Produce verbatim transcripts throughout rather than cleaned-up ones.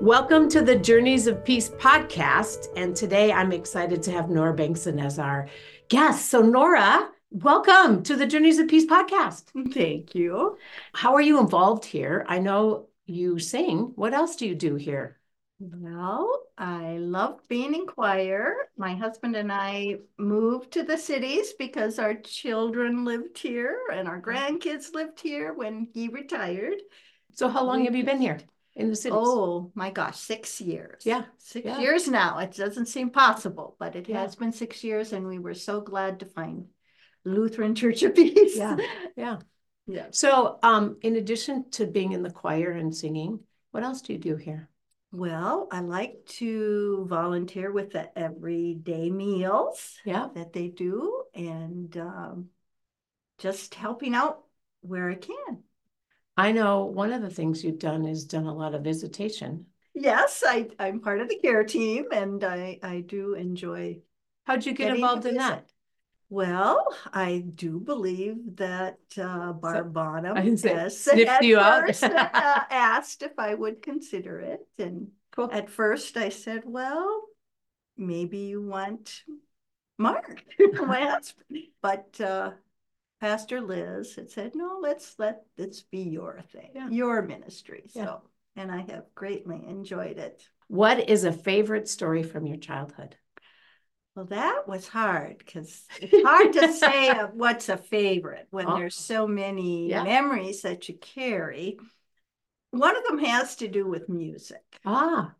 Welcome to the Journeys of Peace podcast. And today I'm excited to have Nora Bankson as our guest. So, Nora, welcome to the Journeys of Peace podcast. Thank you. How are you involved here? I know you sing. What else do you do here? Well, I love being in choir. My husband and I moved to the cities because our children lived here and our grandkids lived here when he retired. So, how long We have you been here in the cities? Oh my gosh, six years. Yeah. Six yeah. years now. It doesn't seem possible, but it Yeah. has been six years, and we were so glad to find Lutheran Church of Peace. Yeah. Yeah. Yeah. So, um, in addition to being in the choir and singing, what else do you do here? Well, I like to volunteer with the everyday meals Yeah. that they do, and um, just helping out where I can. I know one of the things you've done is done a lot of visitation. Yes, I, I'm part of the care team, and I, I do enjoy. How'd you get getting involved to in visit. that? Well, I do believe that uh, Barb Bonham I didn't say has sniffed at you out. first uh, asked if I would consider it. And Cool. at first I said, well, maybe you want Mark, my husband. But uh, Pastor Liz had said, no, let's let this be your thing, Yeah. your ministry. So, Yeah. and I have greatly enjoyed it. What is a favorite story from your childhood? Well, that was hard because it's hard to say what's a favorite when Oh. there's so many Yeah. memories that you carry. One of them has to do with music. Ah.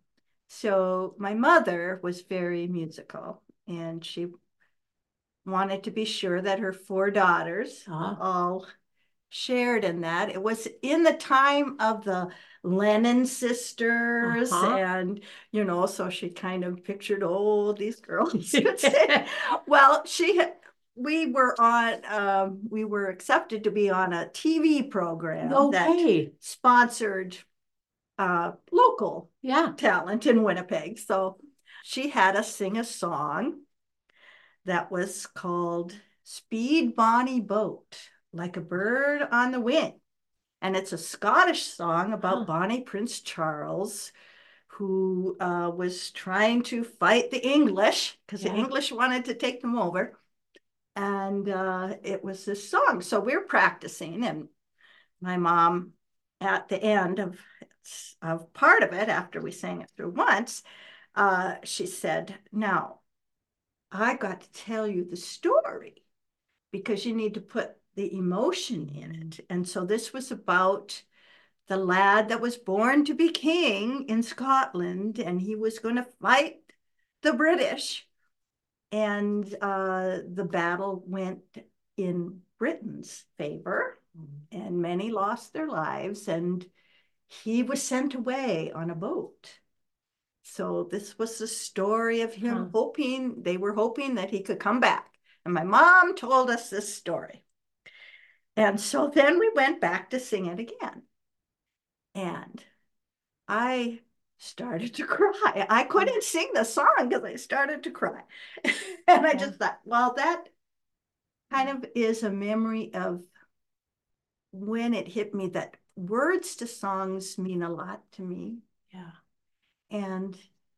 So my mother was very musical, and she wanted to be sure that her four daughters Ah. all shared in that. It was in the time of the Lennon sisters, Uh-huh. and you know, so she kind of pictured, oh, these girls. Well, she had, we were on, um, we were accepted to be on a T V program Okay. that sponsored uh, local Yeah. talent in Winnipeg. So she had us sing a song that was called Speed Bonnie Boat, like a bird on the wing. And it's a Scottish song about Huh. Bonnie Prince Charles, who uh, was trying to fight the English because Yeah. the English wanted to take them over. And uh, it was this song. So we're practicing, and my mom, at the end of, of part of it, after we sang it through once, uh, she said, now, I got to tell you the story because you need to put the emotion in it. And so this was about the lad that was born to be king in Scotland, and he was going to fight the British. And uh, the battle went in Britain's favor, and many lost their lives, and he was sent away on a boat. So this was the story of him huh. hoping, they were hoping that he could come back. And my mom told us this story. And so then we went back to sing it again. And I started to cry. I couldn't sing the song because I started to cry. And I just thought, well, that kind of is a memory of when it hit me that words to songs mean a lot to me. Yeah. And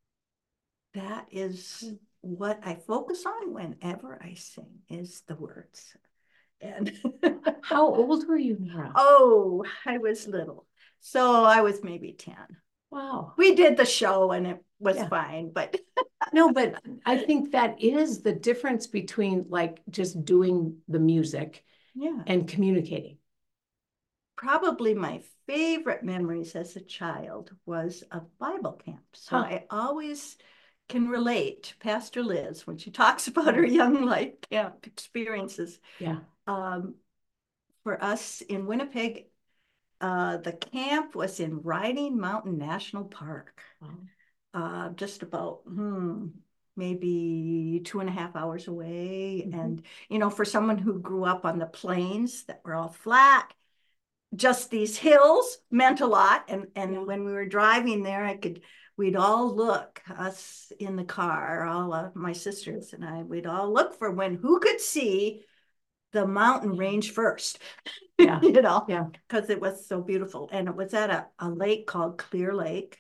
that is what I focus on whenever I sing, is the words. And how old were you, Nora? Oh, I was little. So I was maybe ten. Wow. We did the show and it was yeah. fine, but no, but I think that is the difference between like just doing the music yeah. and communicating. Probably my favorite memories as a child was of Bible camp. So huh. I always can relate to Pastor Liz when she talks about her young life camp experiences. Yeah. Um, for us in Winnipeg, uh, the camp was in Riding Mountain National Park. Wow. Uh, just about hmm, maybe two and a half hours away. Mm-hmm. And, you know, for someone who grew up on the plains that were all flat, just these hills meant a lot. And, and yeah. when we were driving there, I could, we'd all look, us in the car, all of my sisters and I, we'd all look for when, who could see the mountain range first. Yeah. you know, yeah, because it was so beautiful. And it was at a, a lake called Clear Lake.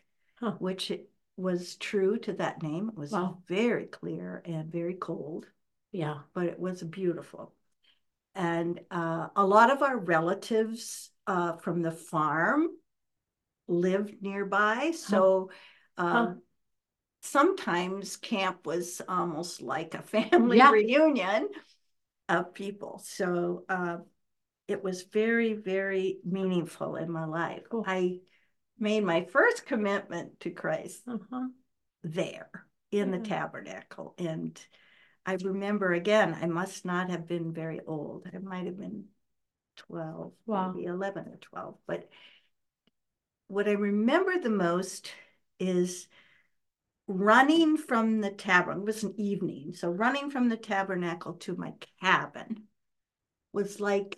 Huh. which it was true to that name. It was Wow. very clear and very cold. Yeah. But it was beautiful. And uh, a lot of our relatives uh, from the farm lived nearby. So huh. uh, huh. sometimes camp was almost like a family yeah. reunion of people. So uh, it was very, very meaningful in my life. Cool. I made my first commitment to Christ uh-huh. there in yeah. the tabernacle. And I remember, again, I must not have been very old. I might have been twelve, wow. maybe eleven or twelve. But what I remember the most is running from the tabernacle. It was an evening. So running from the tabernacle to my cabin was like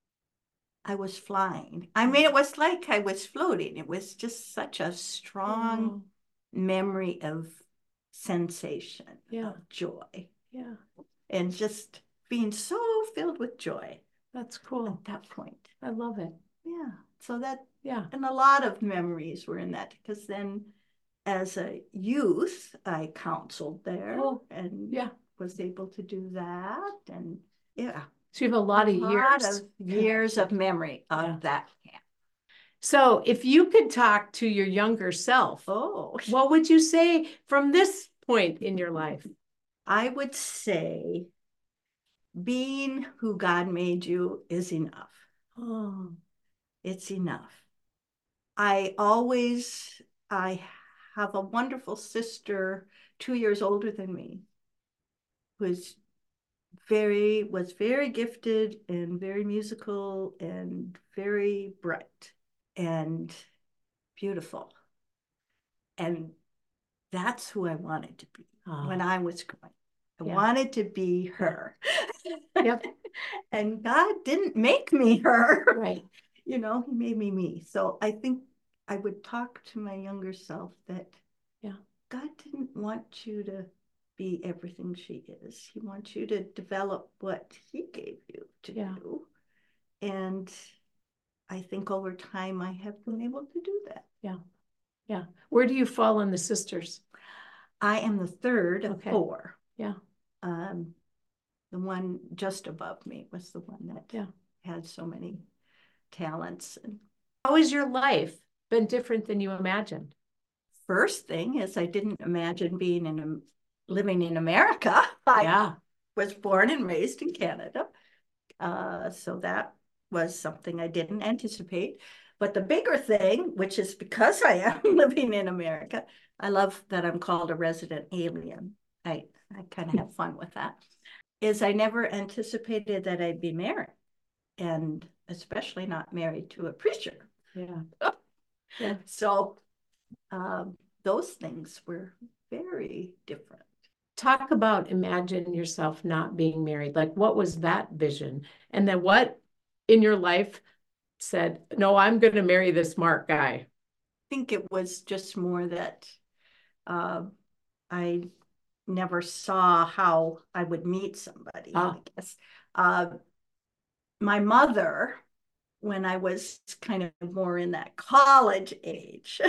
I was flying. I mean, it was like I was floating. It was just such a strong oh. memory of sensation, yeah. of joy. Yeah. And just being so filled with joy. That's cool. At that point. I love it. Yeah. So that, yeah. And a lot of memories were in that, because then as a youth, I counseled there oh, and yeah. was able to do that. And yeah. So you have a lot a of lot years. Of years of memory of yeah. that camp. So if you could talk to your younger self, oh, what would you say from this point in your life? I would say being who God made you is enough. Oh. It's enough. I always, I have a wonderful sister, two years older than me, who's very, was very gifted and very musical and very bright and beautiful. And that's who I wanted to be oh. when I was growing. I yeah. wanted to be her. Yep. And God didn't make me her. Right. You know, he made me me. So I think I would talk to my younger self that yeah. God didn't want you to be everything she is. He wants you to develop what he gave you to yeah. do. And I think over time I have been able to do that. Yeah. Yeah. Where do you fall in the sisters? I am the third of okay. four. Yeah. Um, the one just above me was the one that yeah. had so many talents. How has your life been different than you imagined? First thing is I didn't imagine being in a, living in America. I yeah. was born and raised in Canada. Uh, so that was something I didn't anticipate. But the bigger thing, which is because I am living in America, I love that I'm called a resident alien. I, I kind of have fun with that, is I never anticipated that I'd be married, and especially not married to a preacher. Yeah. yeah. So um, those things were very different. Talk about imagine yourself not being married. Like, what was that vision? And then what in your life said, no, I'm going to marry this Mark guy? I think it was just more that uh, I never saw how I would meet somebody, ah. I guess. Uh, my mother, when I was kind of more in that college age,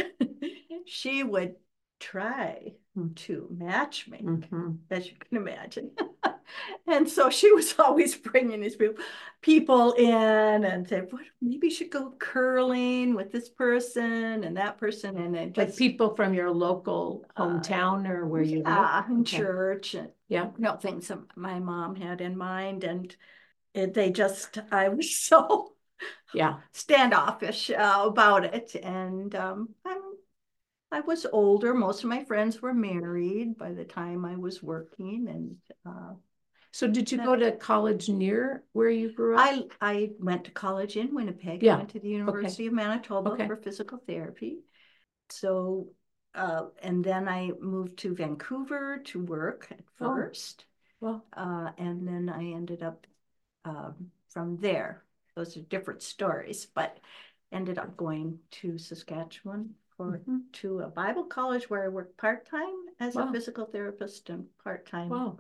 she would try to match me, mm-hmm. as you can imagine. And so she was always bringing these people, people in and say, what, maybe you should go curling with this person and that person. And it just, like people from your local hometown uh, or where you yeah, live? in okay. church. And, yeah. You know, things that my mom had in mind. And it, they just, I was so yeah standoffish uh, about it. And um, I'm I was older. Most of my friends were married by the time I was working. And uh, so did you that, go to college near where you grew up? I, I went to college in Winnipeg. Yeah. I went to the University okay. of Manitoba okay. for physical therapy. So, uh, and then I moved to Vancouver to work at first. Oh. Well. Uh, and then I ended up um, from there. Those are different stories, but ended up going to Saskatchewan for mm-hmm. to a Bible college where I worked part-time as wow. a physical therapist and part-time wow.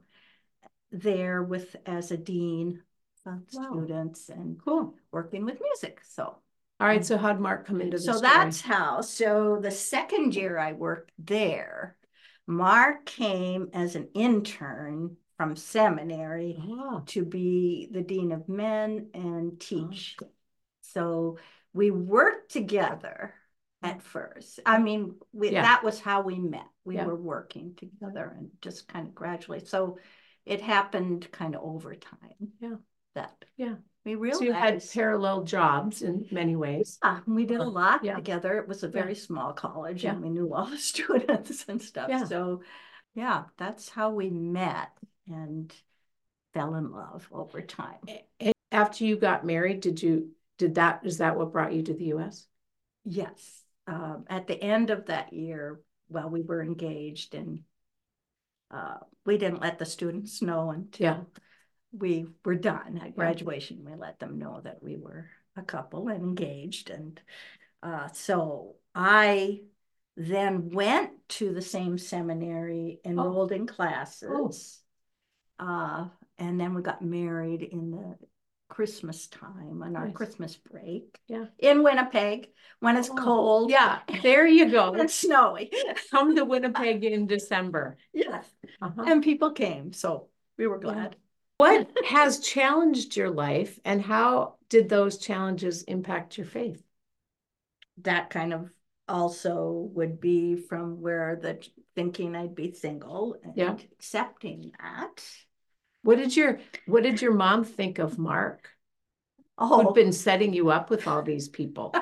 there with as a dean of wow. students and cool working with music. So All right. So how'd Mark come into the So story? that's how. So the second year I worked there, Mark came as an intern from seminary Oh. to be the dean of men and teach. Oh. So we worked together at first. I mean, we, Yeah. that was how we met. We Yeah. were working together and just kind of gradually. So it happened kind of over time. Yeah. That. Yeah. We realized. So you had parallel jobs in many ways. Yeah, we did a lot yeah. together. It was a very yeah. small college, yeah. and we knew all the students and stuff. Yeah. So, yeah, that's how we met and fell in love over time. After you got married, did you did that? Is that what brought you to the U S? Yes. Um, at the end of that year, well, we were engaged, and uh, we didn't let the students know until. Yeah. We were done at graduation. Yeah. We let them know that we were a couple and engaged. And uh, so I then went to the same seminary, enrolled oh. in classes. Oh. Uh, and then we got married in the Christmas time on our nice. Christmas break. Yeah. In Winnipeg when it's oh. cold. Yeah, there you go. And snowy. Come to Winnipeg in December. Yes. Uh-huh. And people came. So we were glad. Yeah. What has challenged your life, and how did those challenges impact your faith? That kind of also would be from where the thinking I'd be single and yeah. accepting that. What did your what did your mom think of Mark? Oh, who'd been setting you up with all these people?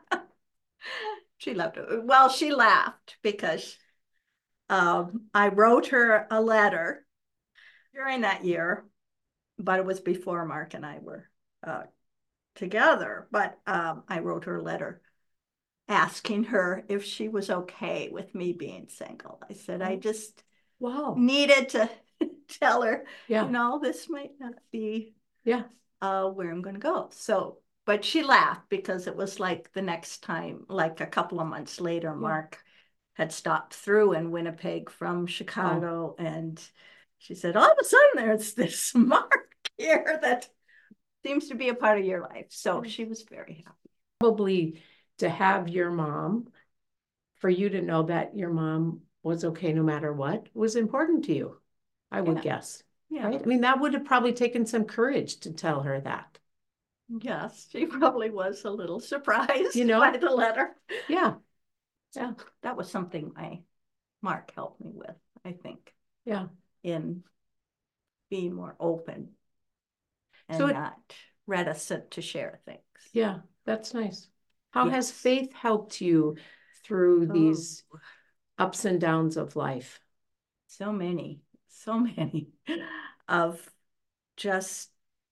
She loved it. Well, she laughed because um, I wrote her a letter during that year. But it was before Mark and I were uh, together. But um, I wrote her a letter asking her if she was okay with me being single. I said, I just wow. needed to tell her, yeah. you know, this might not be yeah. uh, where I'm going to go. So, but she laughed because it was like the next time, like a couple of months later, yeah. Mark had stopped through in Winnipeg from Chicago oh. and she said, all of a sudden there's this Mark here that seems to be a part of your life. So she was very happy. Probably to have your mom, for you to know that your mom was okay no matter what, was important to you, I would yeah. guess. Yeah. Right? I mean, that would have probably taken some courage to tell her that. Yes, she probably was a little surprised you know? by the letter. Yeah. Yeah. That was something my Mark helped me with, I think. Yeah. In being more open and so it, not reticent to share things. Yeah, that's nice. How yes. has faith helped you through oh. these ups and downs of life? So many, so many of just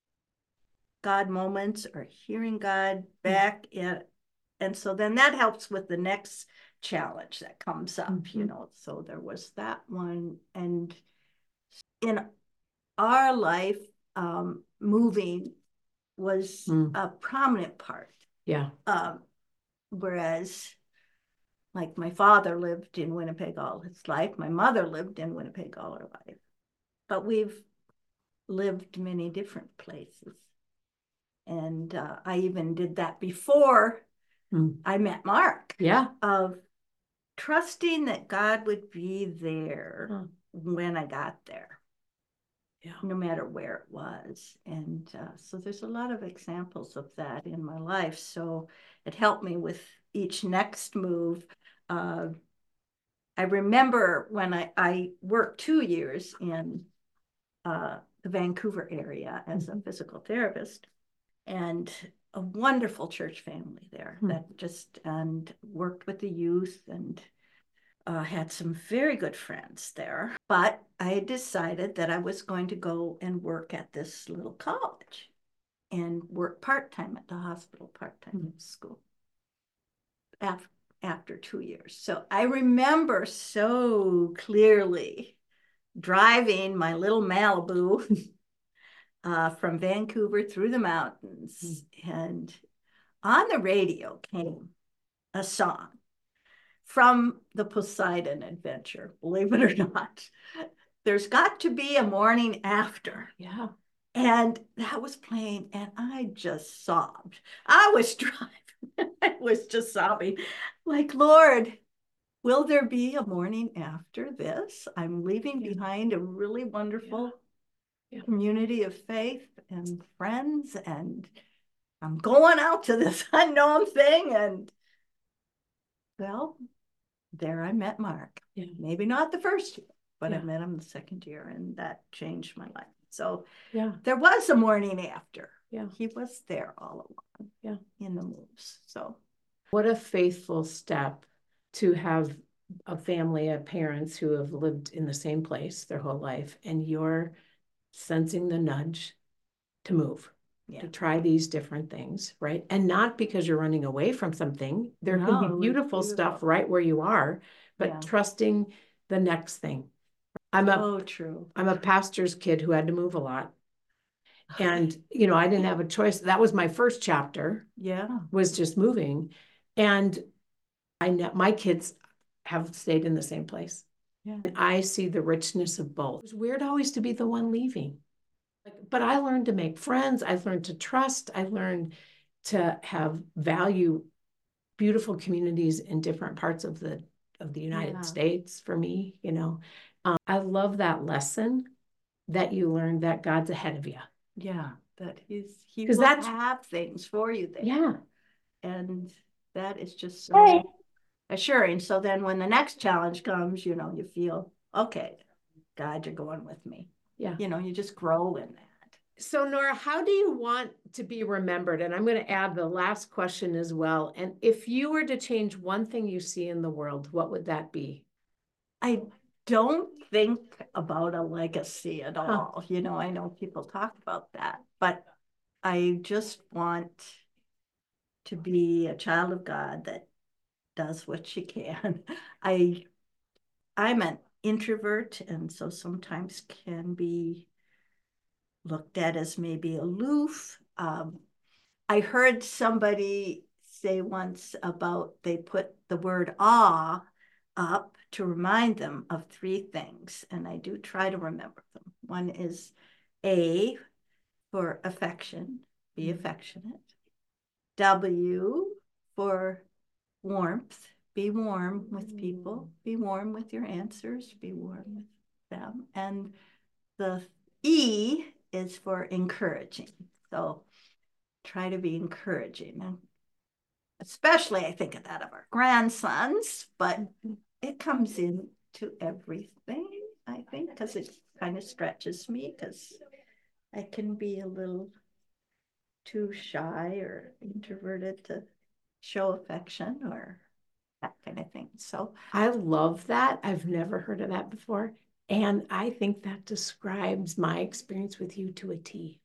God moments or hearing God back mm-hmm. in. And so then that helps with the next challenge that comes up, mm-hmm. you know. So there was that one. And in our life, um, moving was mm. a prominent part. Yeah. Um, whereas, like, my father lived in Winnipeg all his life. My mother lived in Winnipeg all her life. But we've lived many different places. And uh, I even did that before mm. I met Mark. Yeah. Of trusting that God would be there mm. when I got there. Yeah. No matter where it was. And uh, so there's a lot of examples of that in my life. So it helped me with each next move. Uh, I remember when I, I worked two years in uh, the Vancouver area as a physical therapist, and a wonderful church family there mm-hmm. that just, and worked with the youth and Uh, had some very good friends there, but I decided that I was going to go and work at this little college and work part-time at the hospital, part-time mm-hmm. at school after, after two years. So I remember so clearly driving my little Malibu uh, from Vancouver through the mountains, mm-hmm. and on the radio came a song from the Poseidon Adventure, believe it or not. There's got to be a morning after. Yeah. And that was playing, and I just sobbed. I was driving I was just sobbing, like, Lord, will there be a morning after this? I'm leaving yeah. behind a really wonderful yeah. Yeah. community of faith and friends, and I'm going out to this unknown thing. And well, there I met Mark. Yeah. Maybe not the first year, but yeah. I met him the second year, and that changed my life. So yeah, there was a morning after. Yeah, he was there all along. Yeah, in the moves. So what a faithful step to have a family of parents who have lived in the same place their whole life, and you're sensing the nudge to move. Yeah. To try these different things, right? And not because you're running away from something. There no, can be beautiful, beautiful stuff right where you are, but yeah. trusting the next thing. I'm a, oh, true. I'm a pastor's kid who had to move a lot. And, you know, I didn't have a choice. That was my first chapter. Yeah. Was just moving. And I know my kids have stayed in the same place. Yeah. And I see the richness of both. It's weird always to be the one leaving. But I learned to make friends. I learned to trust. I learned to have value beautiful communities in different parts of the of the United yeah. States for me, you know. Um, I love that lesson that you learned that God's ahead of you. Yeah, that he's he will that's, have things for you there. Yeah. And that is just so hey. assuring. So then when the next challenge comes, you know, you feel, okay, God, you're going with me. Yeah. You know, you just grow in that. So Nora, how do you want to be remembered? And I'm going to add the last question as well. And if you were to change one thing you see in the world, what would that be? I don't think about a legacy at all. Huh. You know, I know people talk about that, but I just want to be a child of God that does what she can. I, I'm an introvert, and so sometimes can be looked at as maybe aloof. Um, I heard somebody say once about they put the word awe up to remind them of three things, and I do try to remember them. One is A for affection, be affectionate. W for warmth, be warm with people, be warm with your answers, be warm with them. And the E is for encouraging. So try to be encouraging. And especially I think of that of our grandsons, but it comes into everything, I think, because it kind of stretches me, because I can be a little too shy or introverted to show affection or that kind of thing. So I love that. I've never heard of that before. And I think that describes my experience with you to a T.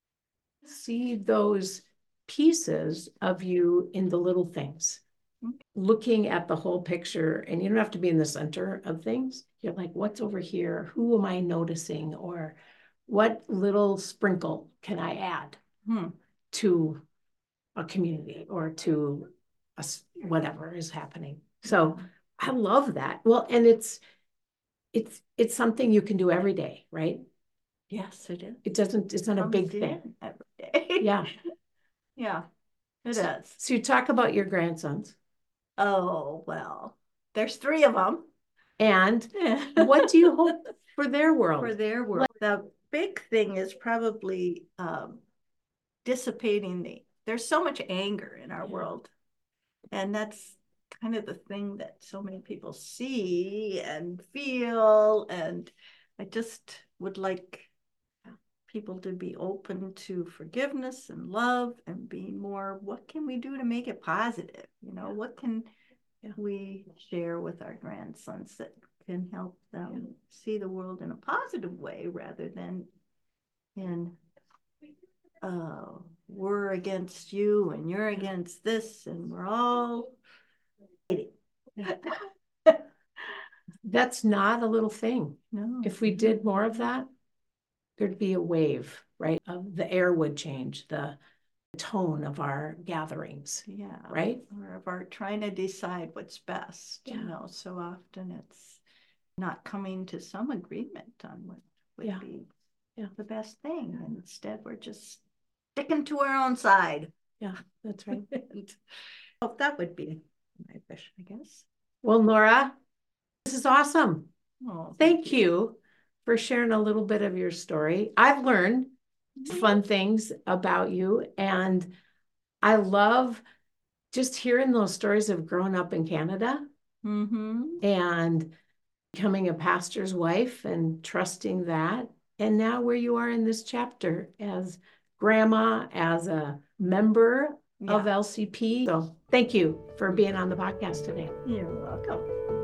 See those pieces of you in the little things, mm-hmm. looking at the whole picture, and you don't have to be in the center of things. You're like, what's over here? Who am I noticing? Or what little sprinkle can I add hmm. to a community or to a, whatever is happening? So I love that. Well, and it's, it's, it's something you can do every day, right? Yes, it is. It doesn't, it's not a big thing. Every day. Yeah. Yeah, it so, is. So you talk about your grandsons. Oh, well, there's three of them. And what do you hope for their world? For their world. Like, the big thing is probably um, dissipating the, there's so much anger in our yeah. world. And that's kind of the thing that so many people see and feel. And I just would like people to be open to forgiveness and love and being more, what can we do to make it positive? You know, what can yeah. we share with our grandsons that can help them yeah. see the world in a positive way rather than in, uh, we're against you and you're against this and we're all That's not a little thing. No. If we did more of that, there'd be a wave, right? Um, the air would change, the tone of our gatherings. Yeah. Right? Or of our trying to decide what's best. Yeah. You know, so often it's not coming to some agreement on what would yeah. be yeah. the best thing. And instead we're just sticking to our own side. Yeah, that's right. And oh, that would be my wish, I guess. Well, Nora, this is awesome. Oh, thank, thank you. you for sharing a little bit of your story. I've learned fun things about you, and I love just hearing those stories of growing up in Canada mm-hmm. and becoming a pastor's wife and trusting that. And now where you are in this chapter as grandma, as a member yeah. of L C P. So thank you for being on the podcast today. You're welcome.